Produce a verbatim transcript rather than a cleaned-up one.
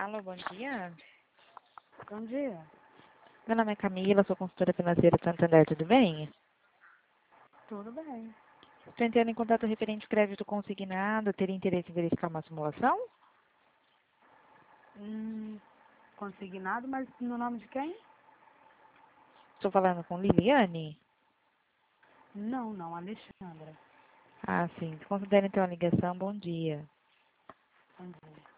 Alô, bom dia. Bom dia. Meu nome é Camila, sou consultora financeira do Santander, tudo bem? Tudo bem. Estou entrando em contato referente ao crédito consignado, teria interesse em verificar uma simulação? Hum, consignado, mas no nome de quem? Estou falando com Liliane? Não, não, Alexandra. Ah, sim. Considere então a ligação, bom dia. Bom dia.